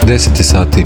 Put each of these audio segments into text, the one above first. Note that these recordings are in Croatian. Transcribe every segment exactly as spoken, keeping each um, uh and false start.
deset sati.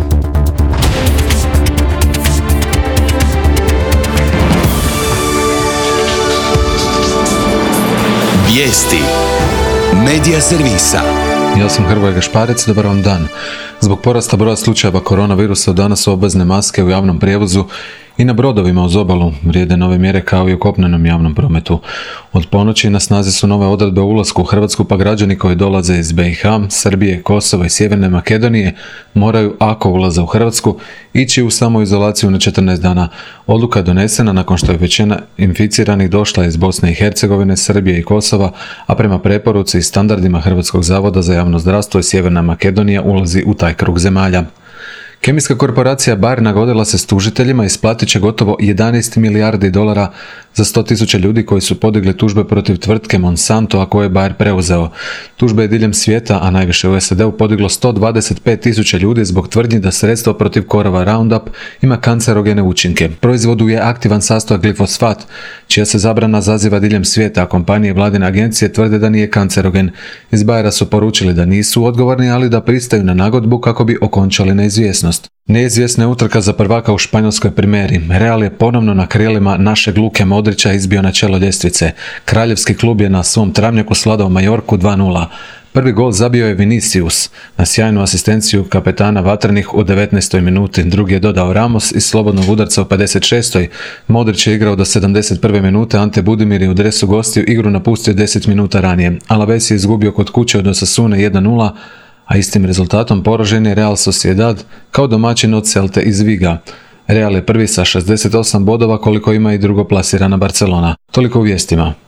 Vijesti Medija servisa. Ja sam Hrvoje Gašparec, dobar vam dan. Zbog porasta broja slučajeva koronavirusa od danas su obvezne maske u javnom prijevozu i na brodovima uz obalu. Vrijede nove mjere kao i u kopnenom javnom prometu. Od ponoći na snazi su nove odredbe o ulasku u Hrvatsku, pa građani koji dolaze iz be i ha, Srbije, Kosova i Sjeverne Makedonije moraju, ako ulaze u Hrvatsku, ići u samoizolaciju na četrnaest dana. Odluka je donesena nakon što je većina inficiranih došla iz Bosne i Hercegovine, Srbije i Kosova, a prema preporuci i standardima Hrvatskog zavoda za javno zdravstvo i Sjeverna Makedonija ulazi u taj krug zemalja. Kemijska korporacija Bayer nagodila se s tužiteljima i isplatit će gotovo jedanaest milijardi dolara za sto tisuća ljudi koji su podigli tužbe protiv tvrtke Monsanto, a koje je Bayer preuzeo. Tužbe je diljem svijeta, a najviše u es a de u, podiglo sto dvadeset pet tisuća ljudi zbog tvrdnji da sredstvo protiv korova Roundup ima kancerogene učinke. Proizvodu je aktivan sastojak glifosfat, čija se zabrana zaziva diljem svijeta, a kompanije i vladine agencije tvrde da nije kancerogen. Iz Bayera su poručili da nisu odgovorni, ali da pristaju na nagodbu kako bi okončali neizvjesnost. Neizvjesna je utrka za prvaka u španjolskoj primeri. Real je ponovno na krilima našeg Luke Modrića izbio na čelo ljestvice. Kraljevski klub je na svom travnjaku svladao Majorku dva nula. Prvi gol zabio je Vinicius na sjajnu asistenciju kapetana Vatrenih u devetnaestoj minuti. Drugi je dodao Ramos iz slobodnog udarca u pedeset šestoj Modrić je igrao do sedamdeset prve minute, Ante Budimir je u dresu gostiju igru napustio deset minuta ranije. Alaves je izgubio kod kuće od Osasune jedan nula, a istim rezultatom poražen je Real Sociedad kao domaćin od Celte iz Viga. Real je prvi sa šezdeset osam bodova koliko ima i drugoplasirana Barcelona. Toliko u vijestima.